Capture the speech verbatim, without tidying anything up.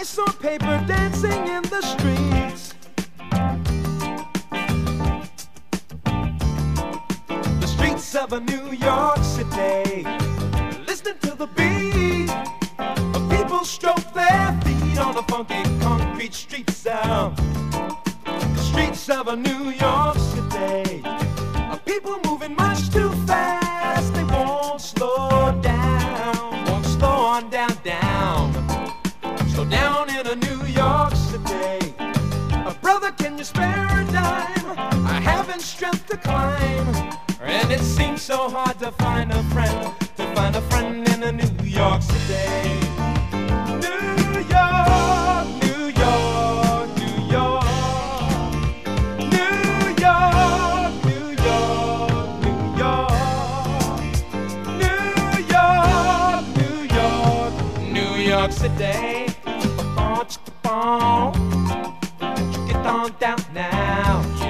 Nice on paper, dancing in the streets. The streets of a New York City, listening to the beat. People stroke their feet on the funky concrete street sound. The streets of a New York City, people moving much too fast. They won't slow down, won't slow on down, down. Slow down in a New York City. Uh, brother, can you spare a dime? I haven't strength to climb, and it seems so hard to find a friend, to find a friend in a New York City. New York, New York, New York, New York, New York, New York, New York, New York City. Get on down now.